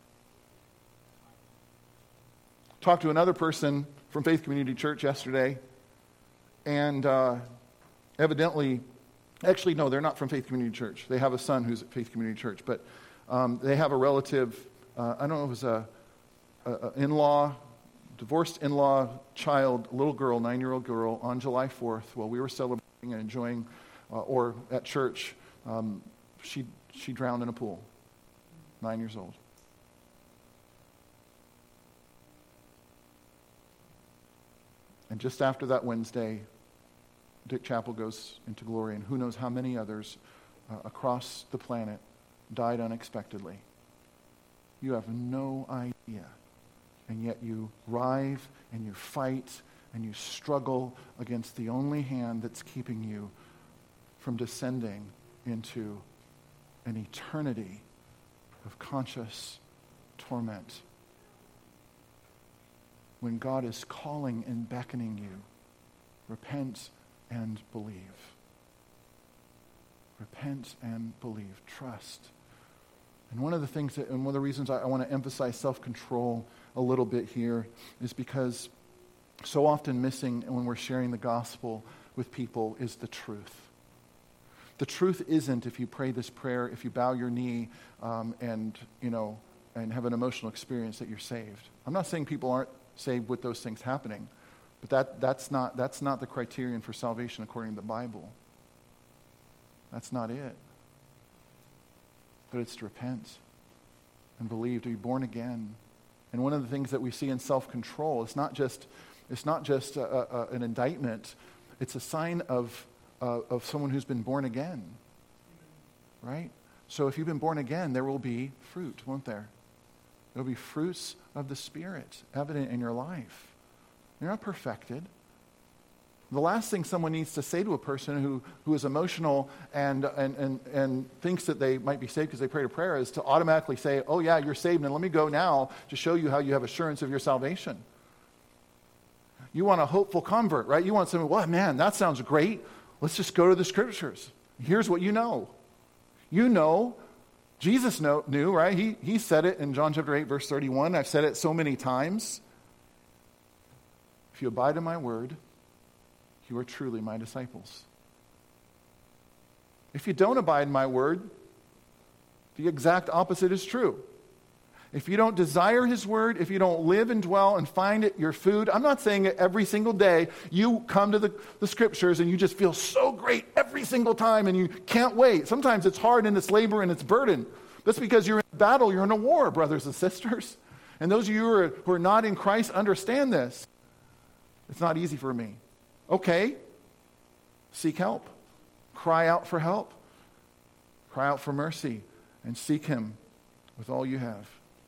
Talked to another person from Faith Community Church yesterday, and uh, evidently, actually, no, they're not from Faith Community Church. They have a son who's at Faith Community Church, but um, they have a relative, uh, I don't know if it was a Uh, in-law, divorced in-law child, little girl, nine-year-old girl, on July fourth, while we were celebrating and enjoying, uh, or at church, um, she she drowned in a pool, nine years old. And just after that Wednesday, Dick Chappell goes into glory, and who knows how many others uh, across the planet died unexpectedly. You have no idea. And yet you writhe and you fight and you struggle against the only hand that's keeping you from descending into an eternity of conscious torment. When God is calling and beckoning you, repent and believe. Repent and believe. Trust. And one of the things that, and one of the reasons I, I want to emphasize self-control a little bit here is because so often missing when we're sharing the gospel with people is the truth. The truth isn't if you pray this prayer, if you bow your knee um, and, you know, and have an emotional experience that you're saved. I'm not saying people aren't saved with those things happening, but that, that's not, that's not the criterion for salvation according to the Bible. That's not it. But it's to repent and believe, to be born again. And one of the things that we see in self-control, it's not just It's not just a, a, an indictment. It's a sign of, uh, of someone who's been born again, right? So if you've been born again, there will be fruit, won't there? There will be fruits of the Spirit evident in your life. You're not perfected. The last thing someone needs to say to a person who, who is emotional and, and, and, and thinks that they might be saved because they prayed a prayer is to automatically say, oh yeah, you're saved, and let me go now to show you how you have assurance of your salvation. You want a hopeful convert, right? You want someone, well, man, that sounds great. Let's just go to the Scriptures. Here's what you know. You know, Jesus know, knew, right? He, he said it in John chapter eight, verse thirty-one. I've said it so many times. If you abide in my word, you are truly my disciples. If you don't abide in my word, the exact opposite is true. If you don't desire his word, if you don't live and dwell and find it your food, I'm not saying it every single day. You come to the, the Scriptures and you just feel so great every single time and you can't wait. Sometimes it's hard and it's labor and it's burden. That's because you're in a battle, you're in a war, brothers and sisters. And those of you who are, who are not in Christ understand this. It's not easy for me. Okay, seek help. Cry out for help. Cry out for mercy and seek him with all you have.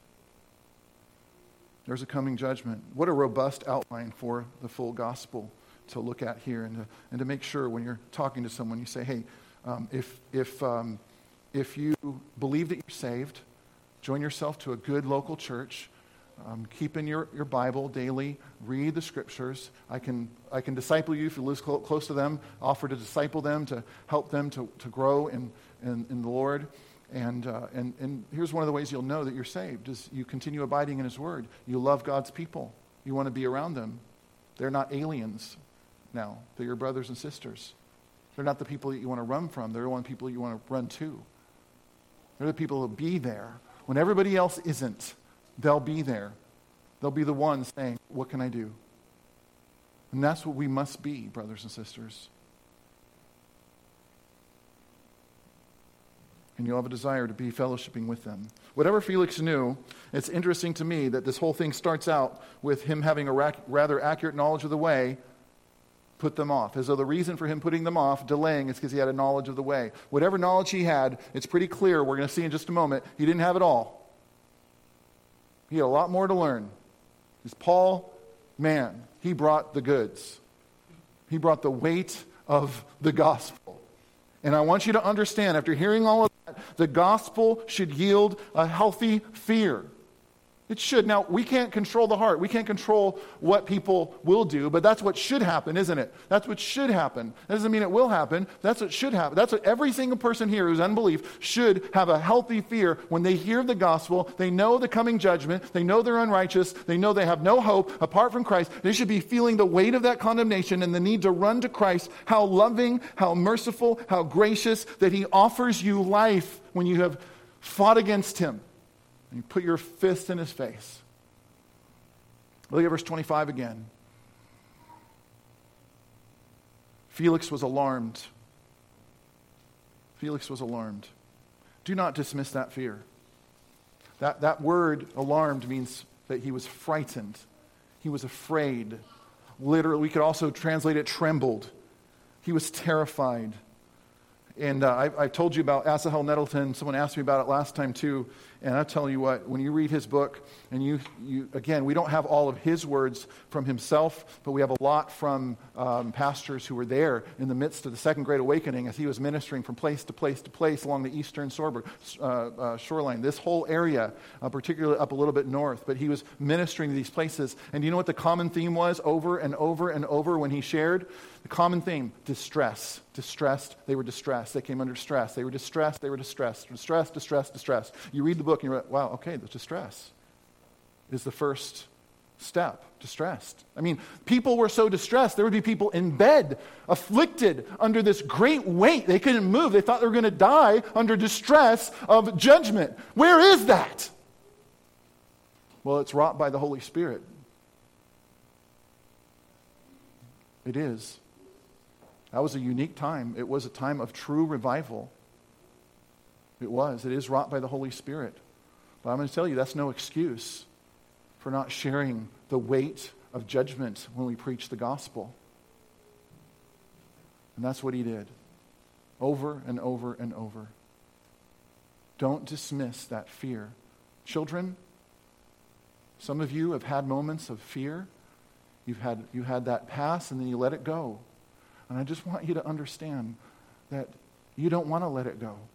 There's a coming judgment. What a robust outline for the full gospel to look at here, and to, and to make sure when you're talking to someone, you say, hey, um, if, if, um, if you believe that you're saved, join yourself to a good local church. Um, keep in your, your Bible daily. Read the Scriptures. I can I can disciple you if you live clo- close to them. Offer to disciple them, to help them to, to grow in, in, in the Lord. And, uh, and and here's one of the ways you'll know that you're saved is you continue abiding in his word. You love God's people. You want to be around them. They're not aliens now. They're your brothers and sisters. They're not the people that you want to run from. They're the one people you want to run to. They're the people who will be there. When everybody else isn't, they'll be there. They'll be the ones saying, what can I do? And that's what we must be, brothers and sisters. And you'll have a desire to be fellowshipping with them. Whatever Felix knew, it's interesting to me that this whole thing starts out with him having a rather accurate knowledge of the way, put them off. As though the reason for him putting them off, delaying, is because he had a knowledge of the way. Whatever knowledge he had, it's pretty clear, we're going to see in just a moment, he didn't have it all. He had a lot more to learn. Because Paul, man, he brought the goods. He brought the weight of the gospel. And I want you to understand, after hearing all of that, the gospel should yield a healthy fear. It should. Now, we can't control the heart. We can't control what people will do, but that's what should happen, isn't it? That's what should happen. That doesn't mean it will happen. That's what should happen. That's what every single person here who's unbelief should have a healthy fear when they hear the gospel. They know the coming judgment. They know they're unrighteous. They know they have no hope apart from Christ. They should be feeling the weight of that condemnation and the need to run to Christ. How loving, how merciful, how gracious that he offers you life when you have fought against him. And you put your fist in his face. Look at verse twenty-five again. Felix was alarmed. Felix was alarmed. Do not dismiss that fear. That, that word, alarmed, means that he was frightened. He was afraid. Literally, we could also translate it trembled. He was terrified. And uh, I, I told you about Asahel Nettleton. Someone asked me about it last time too. And I'll tell you what, when you read his book, and you, you again, we don't have all of his words from himself, but we have a lot from um, pastors who were there in the midst of the Second Great Awakening as he was ministering from place to place to place along the eastern shore, uh, uh, shoreline. This whole area, uh, particularly up a little bit north, but he was ministering to these places. And do you know what the common theme was over and over and over when he shared? The common theme, distress. Distressed, they were distressed. They came under stress. They were distressed, they were distressed. Distressed, distressed, distressed. You read the book and you're like, wow, okay, the distress is the first step. Distressed. I mean, people were so distressed, there would be people in bed, afflicted under this great weight. They couldn't move. They thought they were going to die under distress of judgment. Where is that? Well, it's wrought by the Holy Spirit. It is. That was a unique time. It was a time of true revival. It was. It is wrought by the Holy Spirit. But I'm going to tell you, that's no excuse for not sharing the weight of judgment when we preach the gospel. And that's what he did, over and over and over. Don't dismiss that fear. Children, some of you have had moments of fear. You've had, you had that pass and then you let it go. And I just want you to understand that you don't want to let it go.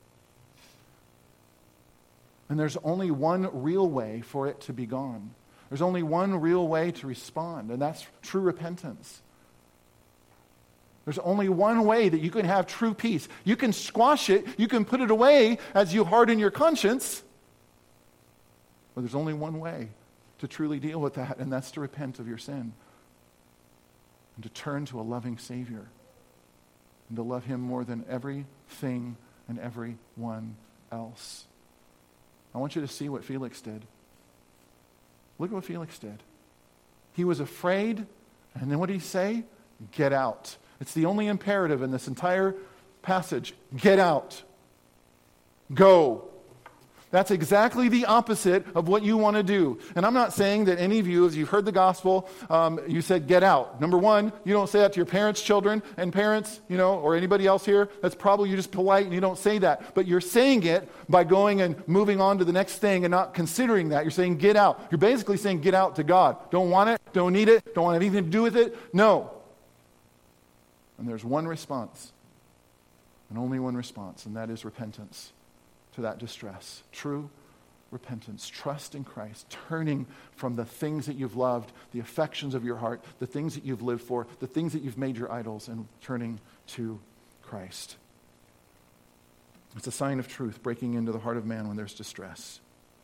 And there's only one real way for it to be gone. There's only one real way to respond, and that's true repentance. There's only one way that you can have true peace. You can squash it, you can put it away as you harden your conscience, but there's only one way to truly deal with that, and that's to repent of your sin and to turn to a loving Savior and to love him more than everything and everyone else. I want you to see what Felix did. Look at what Felix did. He was afraid, and then what did he say? Get out. It's the only imperative in this entire passage. Get out. Go. That's exactly the opposite of what you want to do. And I'm not saying that any of you, as you've heard the gospel, um, you said get out. Number one, you don't say that to your parents, children, and parents, you know, or anybody else here. That's probably you're just polite and you don't say that. But you're saying it by going and moving on to the next thing and not considering that. You're saying get out. You're basically saying get out to God. Don't want it, don't need it, don't want anything to do with it. No. And there's one response, and only one response, and that is repentance to that distress. True repentance, trust in Christ, turning from the things that you've loved, the affections of your heart, the things that you've lived for, the things that you've made your idols, and turning to Christ. It's a sign of truth breaking into the heart of man when there's distress.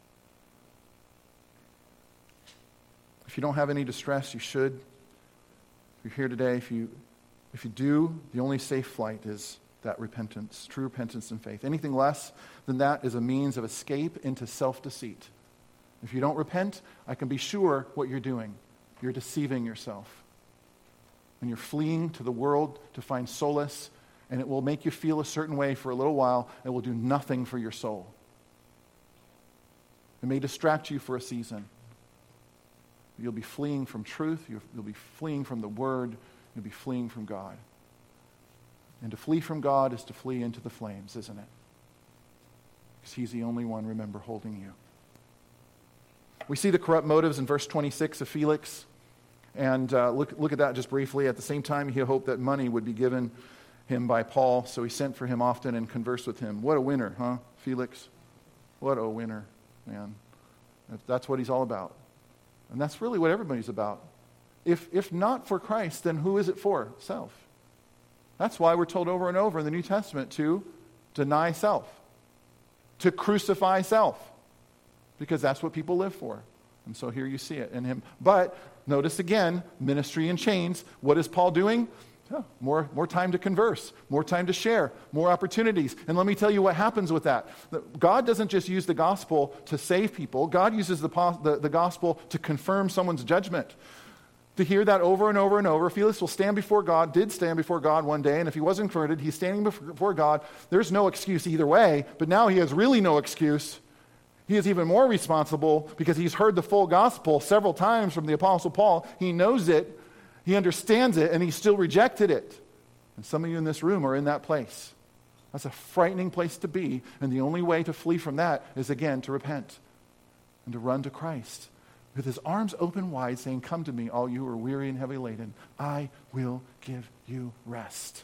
If you don't have any distress, you should. If you're here today, if you if you do, the only safe flight is that repentance, true repentance and faith. Anything less than that is a means of escape into self-deceit. If you don't repent, I can be sure what you're doing. You're deceiving yourself. And you're fleeing to the world to find solace, and it will make you feel a certain way for a little while. It will do nothing for your soul. It may distract you for a season. You'll be fleeing from truth. You'll be fleeing from the Word. You'll be fleeing from God. And to flee from God is to flee into the flames, isn't it? Because he's the only one, remember, holding you. We see the corrupt motives in verse twenty-six of Felix. And uh, look, look at that just briefly. At the same time, he hoped that money would be given him by Paul, so he sent for him often and conversed with him. What a winner, huh, Felix? What a winner, man. That's what he's all about. And that's really what everybody's about. If, if not for Christ, then who is it for? Self. That's why we're told over and over in the New Testament to deny self, to crucify self, because that's what people live for. And so here you see it in him. But notice again, ministry in chains. What is Paul doing? Oh, more, more time to converse, more time to share, more opportunities. And let me tell you what happens with that. God doesn't just use the gospel to save people. God uses the, the, the gospel to confirm someone's judgment. To hear that over and over and over, Felix will stand before God, did stand before God one day, and if he wasn't converted, he's standing before God. There's no excuse either way, but now he has really no excuse. He is even more responsible because he's heard the full gospel several times from the Apostle Paul. He knows it, he understands it, and he still rejected it. And some of you in this room are in that place. That's a frightening place to be, and the only way to flee from that is, again, to repent and to run to Christ. With his arms open wide, saying, come to me, all you who are weary and heavy laden. I will give you rest.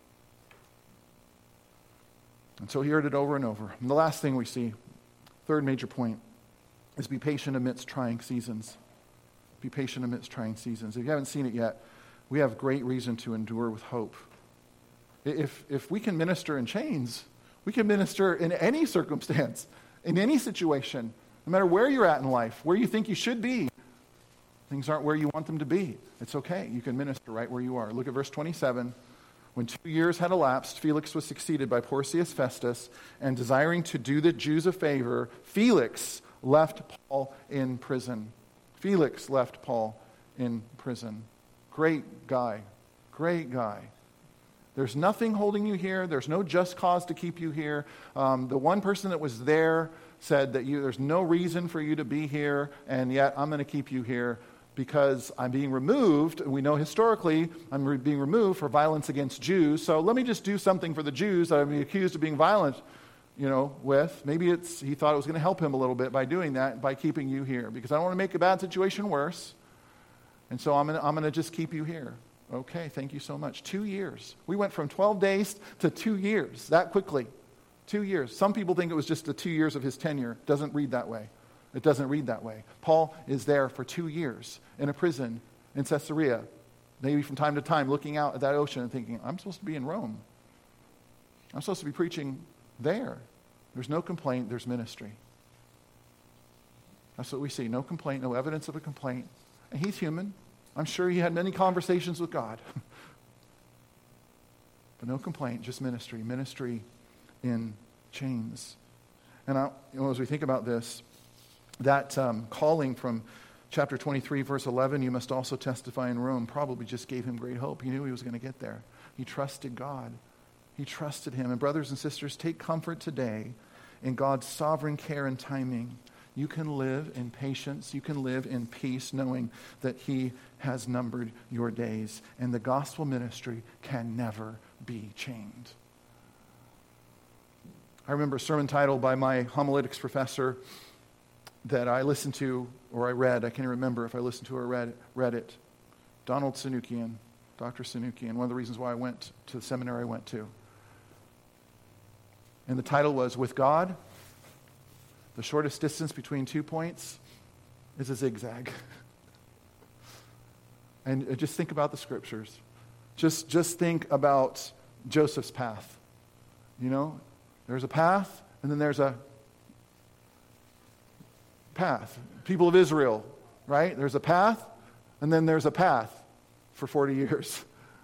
And so he heard it over and over. And the last thing we see, third major point, is be patient amidst trying seasons. Be patient amidst trying seasons. If you haven't seen it yet, we have great reason to endure with hope. If, if we can minister in chains, we can minister in any circumstance, in any situation. No matter where you're at in life, where you think you should be, things aren't where you want them to be. It's okay. You can minister right where you are. Look at verse twenty-seven. When two years had elapsed, Felix was succeeded by Porcius Festus, and desiring to do the Jews a favor, Felix left Paul in prison. Felix left Paul in prison. Great guy. Great guy. There's nothing holding you here. There's no just cause to keep you here. Um, the one person that was there said that you, there's no reason for you to be here, and yet I'm going to keep you here. because I'm being removed. We know historically I'm re- being removed for violence against Jews. So let me just do something for the Jews that I'm being accused of being violent, you know, with. Maybe it's he thought it was going to help him a little bit by doing that, by keeping you here, because I don't want to make a bad situation worse. And so I'm going to, I'm going to just keep you here. Okay, thank you so much. Two years. We went from twelve days to two years that quickly. Two years. Some people think it was just the two years of his tenure. It doesn't read that way. It doesn't read that way. Paul is there for two years in a prison in Caesarea, maybe from time to time looking out at that ocean and thinking, I'm supposed to be in Rome. I'm supposed to be preaching there. There's no complaint, there's ministry. That's what we see. No complaint, no evidence of a complaint. And he's human. I'm sure he had many conversations with God. But no complaint, just ministry. Ministry in chains. And I, you know, as we think about this, that um, calling from chapter twenty-three, verse eleven, you must also testify in Rome, probably just gave him great hope. He knew he was going to get there. He trusted God. He trusted him. And brothers and sisters, take comfort today in God's sovereign care and timing. You can live in patience. You can live in peace, knowing that he has numbered your days. And the gospel ministry can never be chained. I remember a sermon title by my homiletics professor that I listened to, or I read. I can't remember if I listened to or read, read it. Donald Sanukian, Doctor Sanukian, one of the reasons why I went to the seminary I went to. And the title was, With God, the shortest distance between two points is a zigzag. And just think about the scriptures. Just, just think about Joseph's path. You know, there's a path, and then there's a path. People of Israel, right? There's a path, and then there's a path for forty years.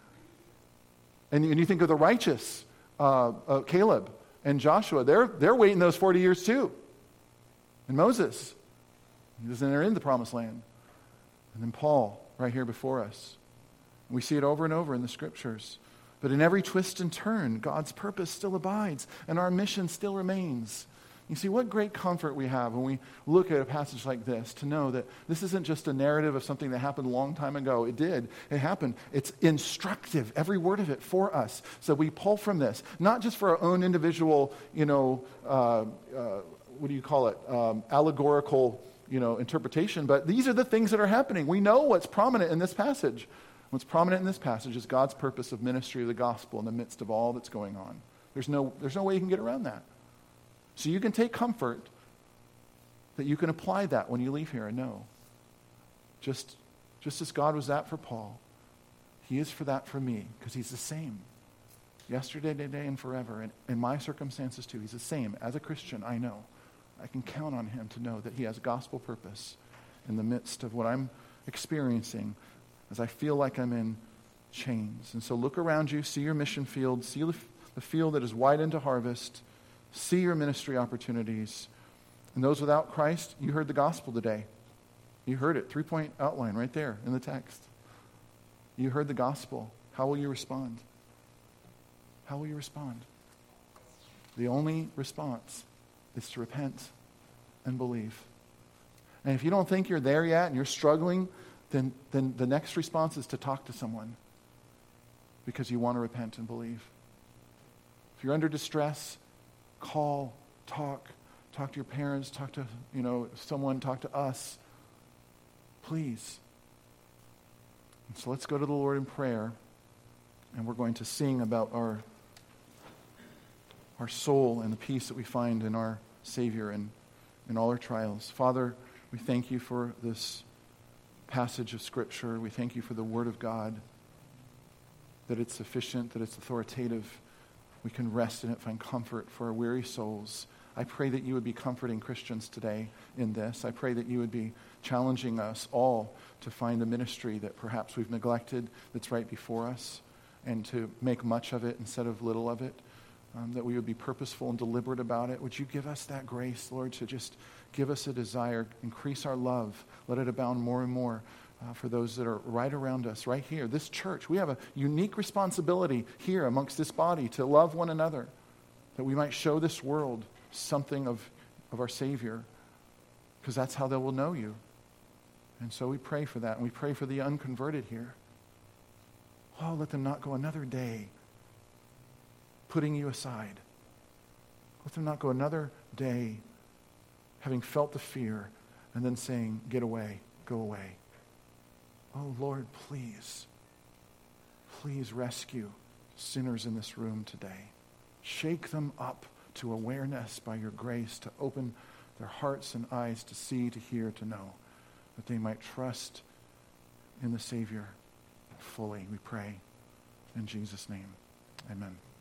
And, and you think of the righteous, uh, uh, Caleb and Joshua. They're, they're waiting those forty years too. And Moses, he doesn't enter into the promised land. And then Paul, right here before us. We see it over and over in the scriptures. But in every twist and turn, God's purpose still abides, and our mission still remains. You see, what great comfort we have when we look at a passage like this, to know that this isn't just a narrative of something that happened a long time ago. It did. It happened. It's instructive, every word of it, for us. So we pull from this, not just for our own individual, you know, uh, uh, what do you call it, um, allegorical, you know, interpretation, but these are the things that are happening. We know what's prominent in this passage. What's prominent in this passage is God's purpose of ministry of the gospel in the midst of all that's going on. There's no, there's no way you can get around that. So you can take comfort that you can apply that when you leave here and know. Just, just as God was that for Paul, he is for that for me, because he's the same. Yesterday, today, and forever. And in my circumstances too, he's the same. As a Christian, I know. I can count on him to know that he has gospel purpose in the midst of what I'm experiencing as I feel like I'm in chains. And so look around you, see your mission field, see the field that is wide into harvest, see your ministry opportunities. And those without Christ, you heard the gospel today. You heard it, three-point outline right there in the text. You heard the gospel. How will you respond? How will you respond? The only response is to repent and believe. And if you don't think you're there yet and you're struggling, then, then the next response is to talk to someone, because you want to repent and believe. If you're under distress, call, talk, talk to your parents, talk to, you know, someone, talk to us. Please. And so let's go to the Lord in prayer, and we're going to sing about our our soul and the peace that we find in our Savior and in all our trials. Father, we thank you for this passage of Scripture. We thank you for the Word of God, that it's sufficient, that it's authoritative. We can rest in it, find comfort for our weary souls. I pray that you would be comforting Christians today in this. I pray that you would be challenging us all to find the ministry that perhaps we've neglected that's right before us, and to make much of it instead of little of it. Um, that we would be purposeful and deliberate about it. Would you give us that grace, Lord, to just give us a desire, increase our love, let it abound more and more uh, for those that are right around us, right here. This church, we have a unique responsibility here amongst this body to love one another, that we might show this world something of, of our Savior, because that's how they will know you. And so we pray for that, and we pray for the unconverted here. Oh, let them not go another day putting you aside. Let them not go another day having felt the fear and then saying, get away, go away. Oh, Lord, please, please rescue sinners in this room today. Shake them up to awareness by your grace, to open their hearts and eyes to see, to hear, to know, that they might trust in the Savior fully, we pray. In Jesus' name, amen.